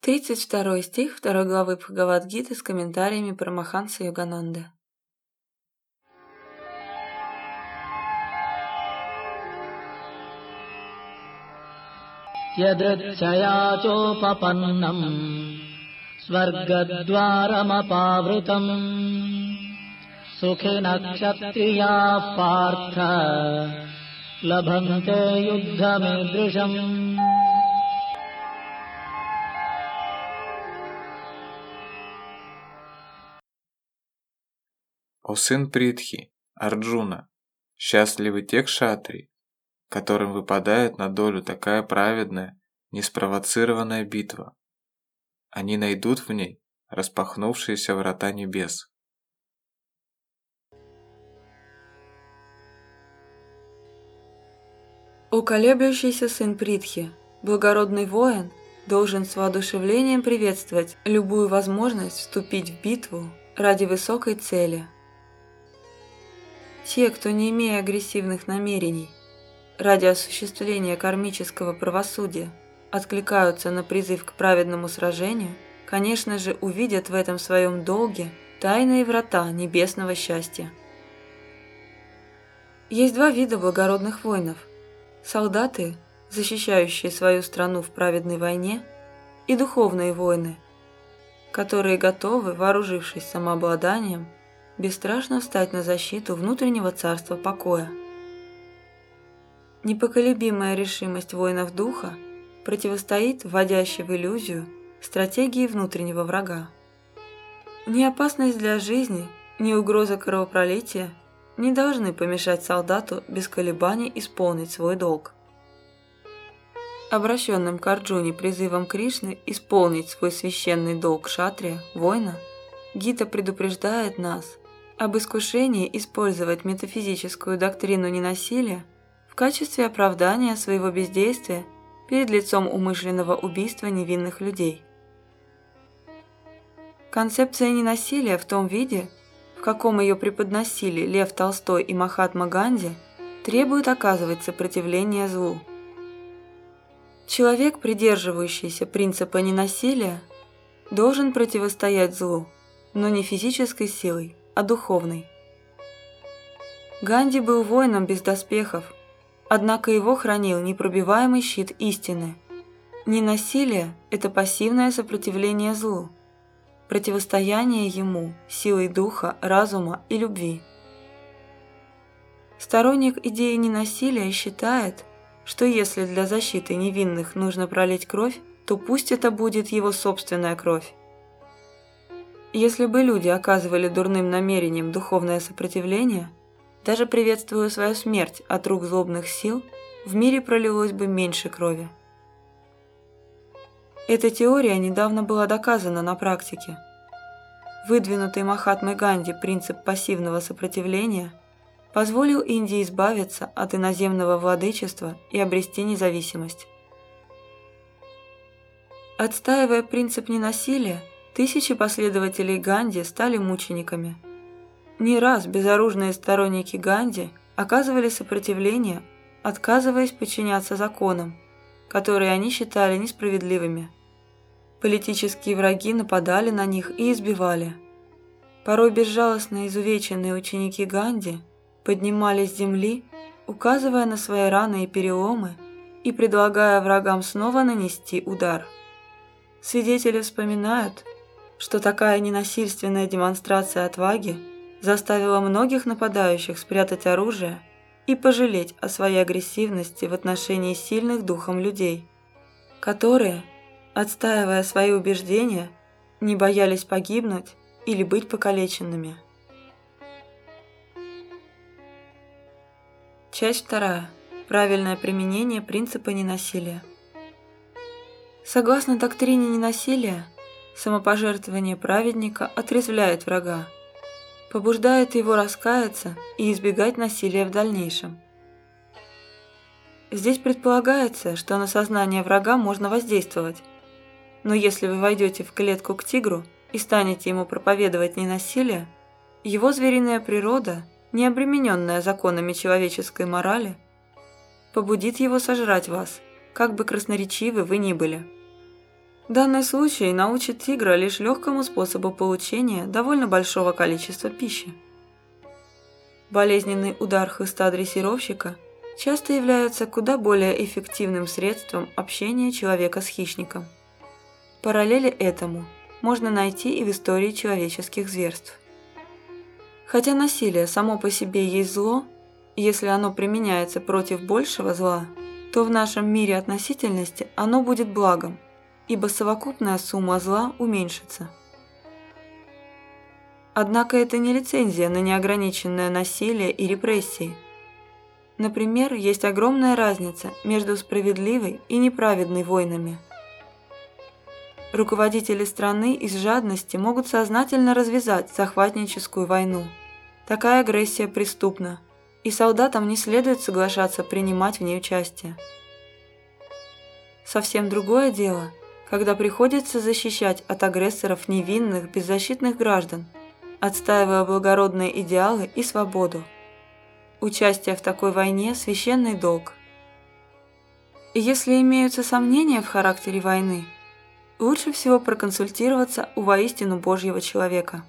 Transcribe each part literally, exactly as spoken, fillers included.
тридцать второй стих второй главы Бхагавад-гиты с комментариями Парамахансы Йогананды. यदृच्छयाचोपपन्नम् स्वर्गद्वारमपावृतम् सुखिनः क्षत्रियाः पार्थ लभन्ते युद्धमीदृशम्. О сын Притхи, Арджуна, счастливы те кшатрии, которым выпадает на долю такая праведная, неспровоцированная битва. Они найдут в ней распахнувшиеся врата небес. О колеблющийся сын Притхи, благородный воин должен с воодушевлением приветствовать любую возможность вступить в битву ради высокой цели. Те, кто, не имея агрессивных намерений, ради осуществления кармического правосудия, откликаются на призыв к праведному сражению, конечно же, увидят в этом своем долге тайные врата небесного счастья. Есть два вида благородных воинов: солдаты, защищающие свою страну в праведной войне, и духовные воины, которые готовы, вооружившись самообладанием, бесстрашно встать на защиту внутреннего царства покоя. Непоколебимая решимость воинов духа противостоит вводящей в иллюзию стратегии внутреннего врага. Ни опасность для жизни, ни угроза кровопролития не должны помешать солдату без колебаний исполнить свой долг. Обращенным к Арджуне призывом Кришны исполнить свой священный долг кшатрия, воина, Гита предупреждает нас об искушении использовать метафизическую доктрину ненасилия в качестве оправдания своего бездействия перед лицом умышленного убийства невинных людей. Концепция ненасилия в том виде, в каком ее преподносили Лев Толстой и Махатма Ганди, требует оказывать сопротивление злу. Человек, придерживающийся принципа ненасилия, должен противостоять злу, но не физической силой, а духовной. Ганди был воином без доспехов, однако его хранил непробиваемый щит истины. Ненасилие – это пассивное сопротивление злу, противостояние ему силой духа, разума и любви. Сторонник идеи ненасилия считает, что если для защиты невинных нужно пролить кровь, то пусть это будет его собственная кровь. Если бы люди оказывали дурным намерением духовное сопротивление, даже приветствуя свою смерть от рук злобных сил, в мире пролилось бы меньше крови. Эта теория недавно была доказана на практике. Выдвинутый Махатмой Ганди принцип пассивного сопротивления позволил Индии избавиться от иноземного владычества и обрести независимость. Отстаивая принцип ненасилия, тысячи последователей Ганди стали мучениками. Не раз безоружные сторонники Ганди оказывали сопротивление, отказываясь подчиняться законам, которые они считали несправедливыми. Политические враги нападали на них и избивали. Порой безжалостно изувеченные ученики Ганди поднимались с земли, указывая на свои раны и переломы и предлагая врагам снова нанести удар. Свидетели вспоминают, что такая ненасильственная демонстрация отваги заставила многих нападающих спрятать оружие и пожалеть о своей агрессивности в отношении сильных духом людей, которые, отстаивая свои убеждения, не боялись погибнуть или быть покалеченными. Часть вторая. Правильное применение принципа ненасилия. Согласно доктрине ненасилия, самопожертвование праведника отрезвляет врага, побуждает его раскаяться и избегать насилия в дальнейшем. Здесь предполагается, что на сознание врага можно воздействовать, но если вы войдете в клетку к тигру и станете ему проповедовать ненасилие, его звериная природа, не обремененная законами человеческой морали, побудит его сожрать вас, как бы красноречивы вы ни были. Данный случай научит тигра лишь легкому способу получения довольно большого количества пищи. Болезненный удар хлыста дрессировщика часто является куда более эффективным средством общения человека с хищником. Параллели этому можно найти и в истории человеческих зверств. Хотя насилие само по себе есть зло, если оно применяется против большего зла, то в нашем мире относительности оно будет благом, ибо совокупная сумма зла уменьшится. Однако это не лицензия на неограниченное насилие и репрессии. Например, есть огромная разница между справедливой и неправедной войнами. Руководители страны из жадности могут сознательно развязать захватническую войну. Такая агрессия преступна, и солдатам не следует соглашаться принимать в ней участие. Совсем другое дело, когда приходится защищать от агрессоров невинных, беззащитных граждан, отстаивая благородные идеалы и свободу. Участие в такой войне – священный долг. И если имеются сомнения в характере войны, лучше всего проконсультироваться у воистину Божьего человека.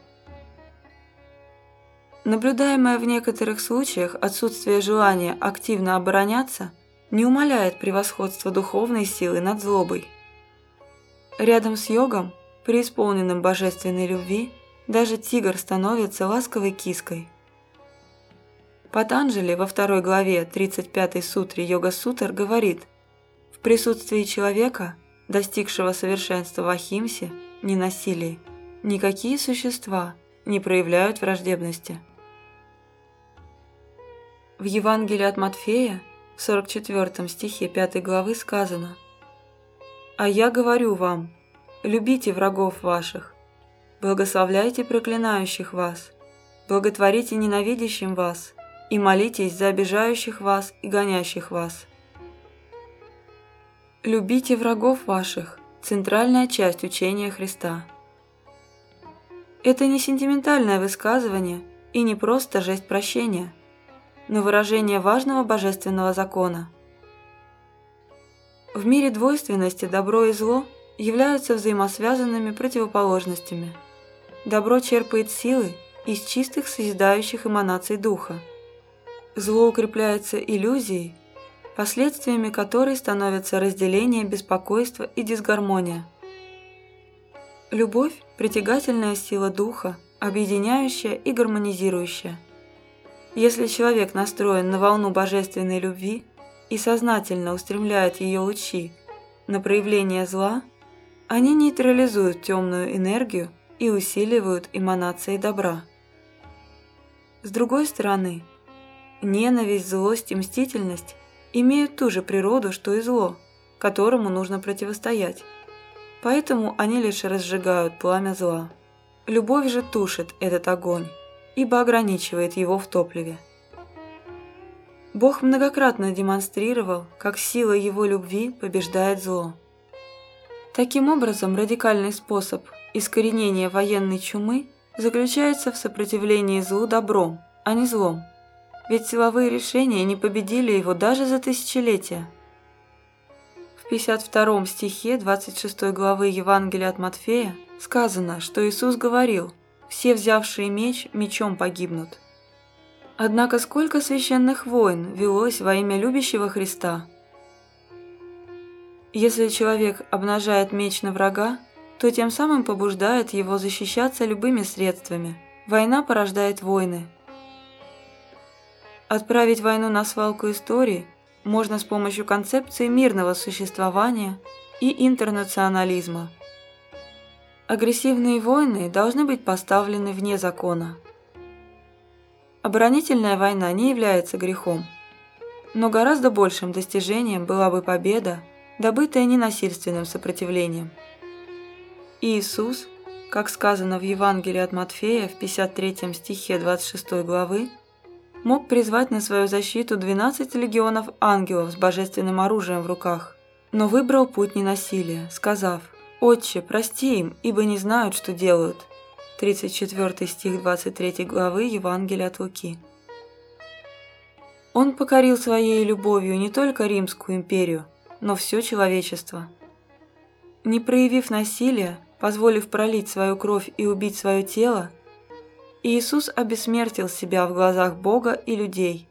Наблюдаемое в некоторых случаях отсутствие желания активно обороняться не умаляет превосходство духовной силы над злобой. Рядом с йогом, преисполненным божественной любви, даже тигр становится ласковой киской. Патанджали во второй главе тридцать пятой сутре Йога-сутр говорит: в присутствии человека, достигшего совершенства в ахимсе, ненасилии, никакие существа не проявляют враждебности. В Евангелии от Матфея, в сорок четвёртом стихе пятой главы сказано: «А я говорю вам, любите врагов ваших, благословляйте проклинающих вас, благотворите ненавидящим вас и молитесь за обижающих вас и гонящих вас». «Любите врагов ваших» – центральная часть учения Христа. Это не сентиментальное высказывание и не просто жест прощения, но выражение важного божественного закона. В мире двойственности добро и зло являются взаимосвязанными противоположностями. Добро черпает силы из чистых созидающих эманаций духа. Зло укрепляется иллюзией, последствиями которой становятся разделение, беспокойство и дисгармония. Любовь – притягательная сила духа, объединяющая и гармонизирующая. Если человек настроен на волну божественной любви и сознательно устремляет ее лучи на проявление зла, они нейтрализуют темную энергию и усиливают эманации добра. С другой стороны, ненависть, злость и мстительность имеют ту же природу, что и зло, которому нужно противостоять. Поэтому они лишь разжигают пламя зла. Любовь же тушит этот огонь, ибо ограничивает его в топливе. Бог многократно демонстрировал, как сила его любви побеждает зло. Таким образом, радикальный способ искоренения военной чумы заключается в сопротивлении злу добром, а не злом. Ведь силовые решения не победили его даже за тысячелетия. В пятьдесят втором стихе двадцать шестой главы Евангелия от Матфея сказано, что Иисус говорил: «Все, взявшие меч, мечом погибнут». Однако сколько священных войн велось во имя любящего Христа? Если человек обнажает меч на врага, то тем самым побуждает его защищаться любыми средствами. Война порождает войны. Отправить войну на свалку истории можно с помощью концепции мирного существования и интернационализма. Агрессивные войны должны быть поставлены вне закона. Оборонительная война не является грехом, но гораздо большим достижением была бы победа, добытая ненасильственным сопротивлением. Иисус, как сказано в Евангелии от Матфея в пятьдесят третьем стихе двадцать шестой главы, мог призвать на свою защиту двенадцать легионов ангелов с божественным оружием в руках, но выбрал путь ненасилия, сказав: «Отче, прости им, ибо не знают, что делают». тридцать четвёртый стих двадцать третьей главы Евангелия от Луки. Он покорил своей любовью не только Римскую империю, но все человечество. Не проявив насилия, позволив пролить свою кровь и убить свое тело, Иисус обессмертил себя в глазах Бога и людей.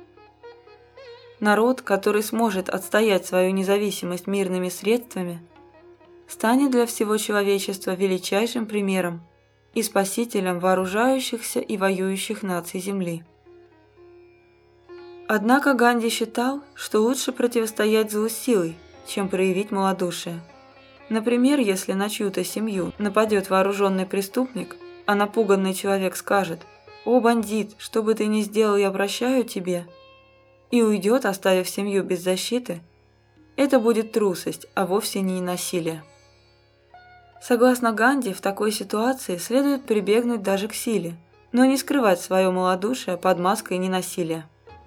Народ, который сможет отстоять свою независимость мирными средствами, станет для всего человечества величайшим примером и спасителем вооружающихся и воюющих наций Земли. Однако Ганди считал, что лучше противостоять злу силой, чем проявить малодушие. Например, если на чью-то семью нападет вооруженный преступник, а напуганный человек скажет: «О, бандит, что бы ты ни сделал, я прощаю тебе», и уйдет, оставив семью без защиты, это будет трусость, а вовсе не насилие. Согласно Ганди, в такой ситуации следует прибегнуть даже к силе, но не скрывать свое малодушие под маской ненасилия.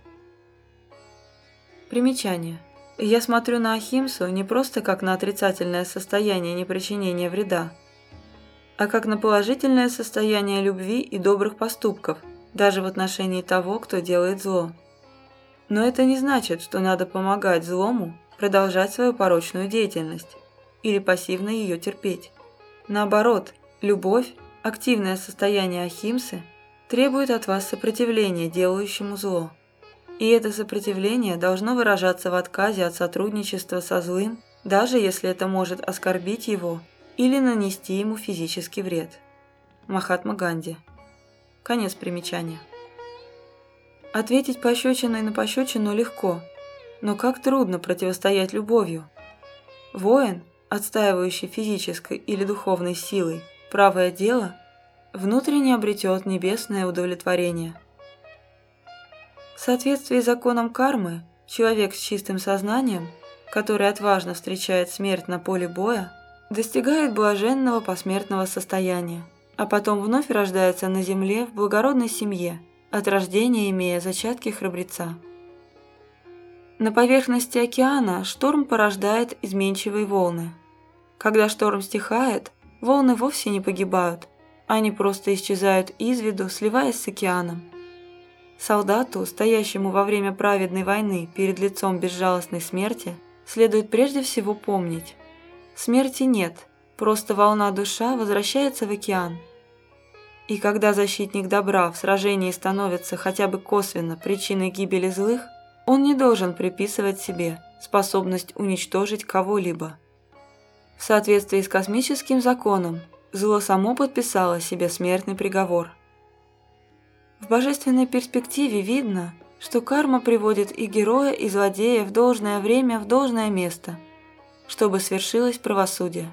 Примечание. Я смотрю на ахимсу не просто как на отрицательное состояние непричинения вреда, а как на положительное состояние любви и добрых поступков, даже в отношении того, кто делает зло. Но это не значит, что надо помогать злому продолжать свою порочную деятельность или пассивно ее терпеть. Наоборот, любовь, активное состояние ахимсы, требует от вас сопротивления делающему зло. И это сопротивление должно выражаться в отказе от сотрудничества со злым, даже если это может оскорбить его или нанести ему физический вред. Махатма Ганди. Конец примечания. Ответить пощечиной на пощечину легко, но как трудно противостоять любовью. Воин, отстаивающий физической или духовной силой правое дело, внутренне обретет небесное удовлетворение. В соответствии с законом кармы, человек с чистым сознанием, который отважно встречает смерть на поле боя, достигает блаженного посмертного состояния, а потом вновь рождается на земле в благородной семье, от рождения имея зачатки храбреца. На поверхности океана шторм порождает изменчивые волны. Когда шторм стихает, волны вовсе не погибают, они просто исчезают из виду, сливаясь с океаном. Солдату, стоящему во время праведной войны перед лицом безжалостной смерти, следует прежде всего помнить: смерти нет, просто волна душа возвращается в океан. И когда защитник добра в сражении становится хотя бы косвенно причиной гибели злых, он не должен приписывать себе способность уничтожить кого-либо. В соответствии с космическим законом, зло само подписало себе смертный приговор. В божественной перспективе видно, что карма приводит и героя, и злодея в должное время в должное место, чтобы свершилось правосудие.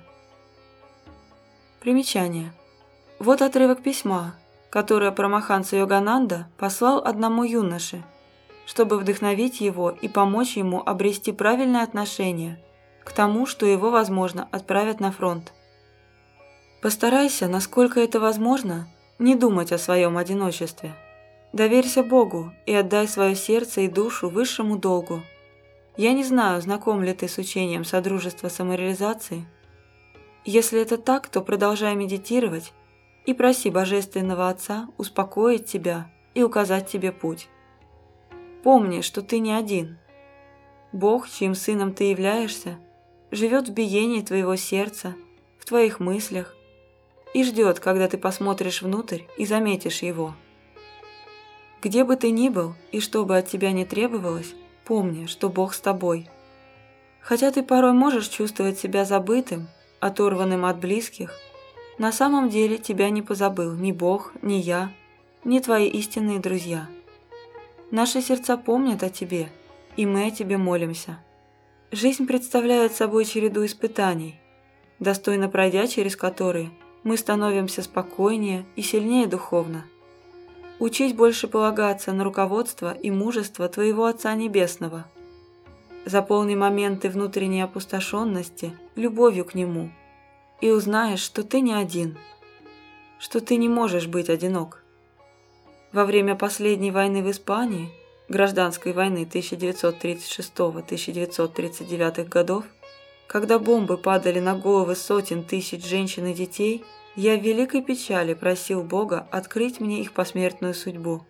Примечание. Вот отрывок письма, которое Парамаханса Йогананда послал одному юноше, чтобы вдохновить его и помочь ему обрести правильное отношение к тому, что его, возможно, отправят на фронт. Постарайся, насколько это возможно, не думать о своем одиночестве. Доверься Богу и отдай свое сердце и душу высшему долгу. Я не знаю, знаком ли ты с учением Содружества самореализации. Если это так, то продолжай медитировать и проси Божественного Отца успокоить тебя и указать тебе путь. Помни, что ты не один. Бог, чьим сыном ты являешься, живет в биении твоего сердца, в твоих мыслях, и ждет, когда ты посмотришь внутрь и заметишь его. Где бы ты ни был и что бы от тебя ни требовалось, помни, что Бог с тобой. Хотя ты порой можешь чувствовать себя забытым, оторванным от близких, на самом деле тебя не позабыл ни Бог, ни я, ни твои истинные друзья. Наши сердца помнят о тебе, и мы о тебе молимся. Жизнь представляет собой череду испытаний, достойно пройдя через которые мы становимся спокойнее и сильнее духовно. Учись больше полагаться на руководство и мужество твоего Отца Небесного. Заполни моменты внутренней опустошенности любовью к Нему, и узнаешь, что ты не один, что ты не можешь быть одинок. Во время последней войны в Испании, гражданской войны тысяча девятьсот тридцать шестого — тысяча девятьсот тридцать девятого годов, когда бомбы падали на головы сотен тысяч женщин и детей, я в великой печали просил Бога открыть мне их посмертную судьбу.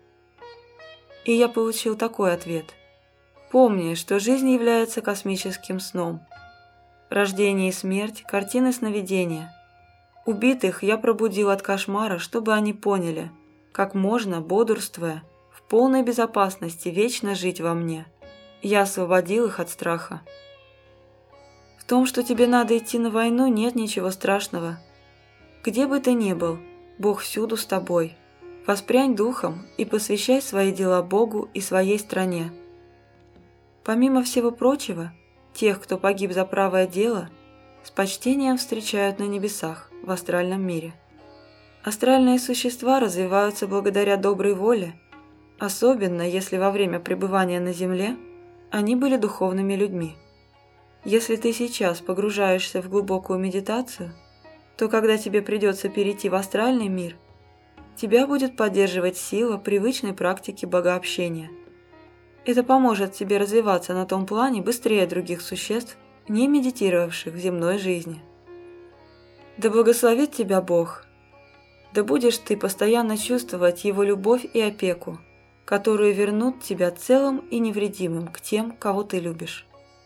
И я получил такой ответ: помни, что жизнь является космическим сном. рождение и смерть, картины сновидения. Убитых я пробудил от кошмара, чтобы они поняли, как можно, бодрствуя, в полной безопасности вечно жить во мне. Я освободил их от страха. В том, что тебе надо идти на войну, нет ничего страшного. Где бы ты ни был, Бог всюду с тобой. Воспрянь духом и посвящай свои дела Богу и своей стране. Помимо всего прочего, тех, кто погиб за правое дело, с почтением встречают на небесах, в астральном мире. Астральные существа развиваются благодаря доброй воле, особенно если во время пребывания на Земле они были духовными людьми. Если ты сейчас погружаешься в глубокую медитацию, то когда тебе придется перейти в астральный мир, тебя будет поддерживать сила привычной практики богообщения. Это поможет тебе развиваться на том плане быстрее других существ, не медитировавших в земной жизни. Да благословит тебя Бог! Да будешь ты постоянно чувствовать Его любовь и опеку, которые вернут тебя целым и невредимым к тем, кого ты любишь.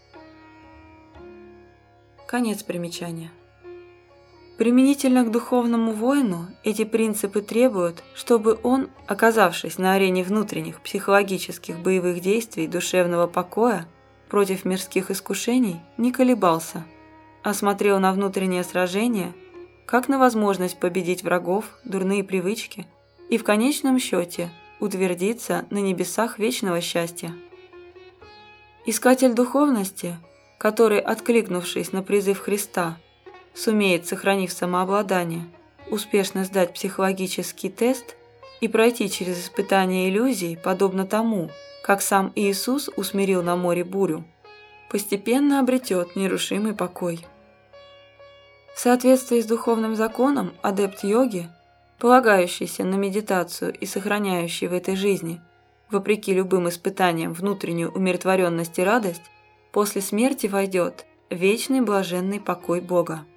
Конец примечания. Применительно к духовному воину эти принципы требуют, чтобы он, оказавшись на арене внутренних психологических боевых действий душевного покоя против мирских искушений, не колебался, а смотрел на внутреннее сражение как на возможность победить врагов, дурные привычки и в конечном счете утвердиться на небесах вечного счастья. Искатель духовности, который, откликнувшись на призыв Христа, сумеет, сохранив самообладание, успешно сдать психологический тест и пройти через испытание иллюзий, подобно тому, как сам Иисус усмирил на море бурю, постепенно обретет нерушимый покой. В соответствии с духовным законом адепт йоги, полагающийся на медитацию и сохраняющий в этой жизни, вопреки любым испытаниям, внутреннюю умиротворенность и радость, после смерти войдет в вечный блаженный покой Бога.